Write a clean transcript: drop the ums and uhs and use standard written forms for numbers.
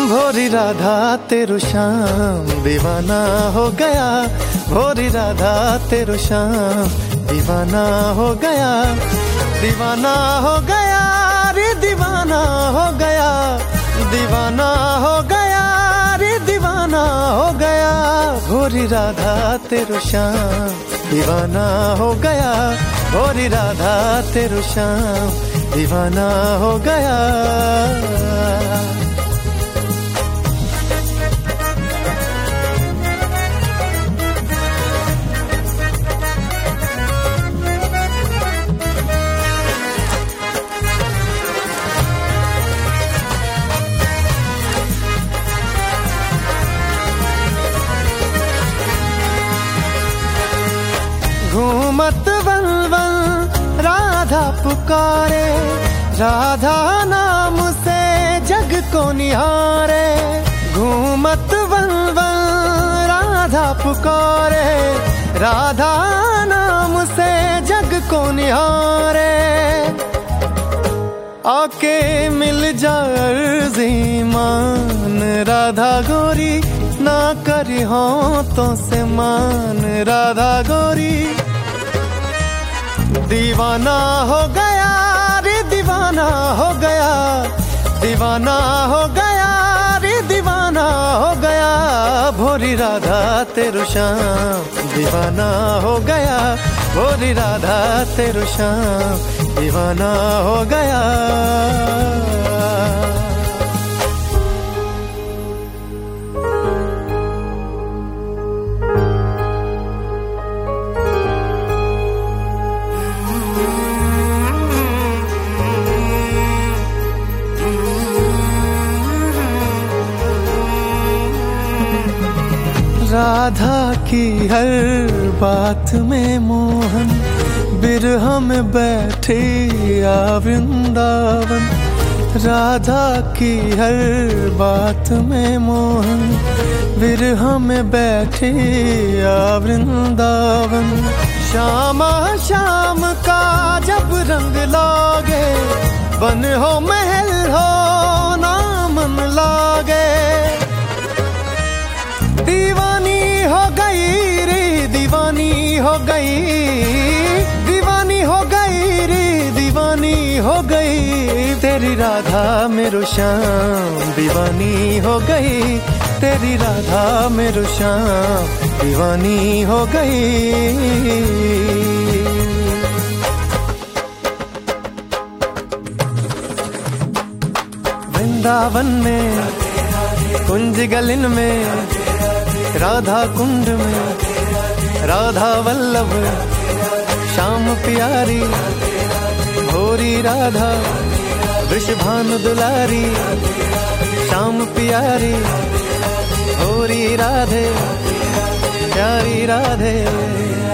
भोरी राधा तेरू श्याम दीवाना हो गया, भोरी राधा तेरू श्याम दीवाना हो गया, दीवाना हो गया रे दीवाना हो गया, दीवाना हो गया रे दीवाना हो गया, भोरी राधा तेरू श्याम दीवाना हो गया, भोरी राधा तेरू श्याम दीवाना हो गया। घूमत वलवल राधा पुकारे, राधा नाम से जग को निहारे, घूमत वलवल राधा पुकारे, राधा नाम से जग को निहारे, आके मिल जा अर्ज़ी मान राधा गोरी, ना करी होंठों से मान राधा गोरी, दीवाना हो गया रे दीवाना हो गया, दीवाना हो गया रे दीवाना हो गया, भोरी राधा तेरू श्याम दीवाना हो गया, भोरी राधा तेरू श्याम दीवाना हो गया। राधा की हर बात में मोहन, बिरह में बैठे आ वृंदावन, राधा की हर बात में मोहन, बिरह में बैठे आ वृंदावन, श्यामा शाम का जब रंग लागे, बन हो महल हो ना मन लागे, दीवानी हो गई रे दीवानी हो गई, दीवानी हो गई रे दीवानी हो गई, तेरी राधा मेरो श्याम दीवानी हो गई, तेरी राधा मेरो श्याम दीवानी हो गई। वृंदावन में कुंज गलिन में, राधा कुंड में राधा वल्लभ श्याम प्यारी, भोरी राधा वृषभानु दुलारी, श्याम प्यारी भोरी राधे प्यारी राधे।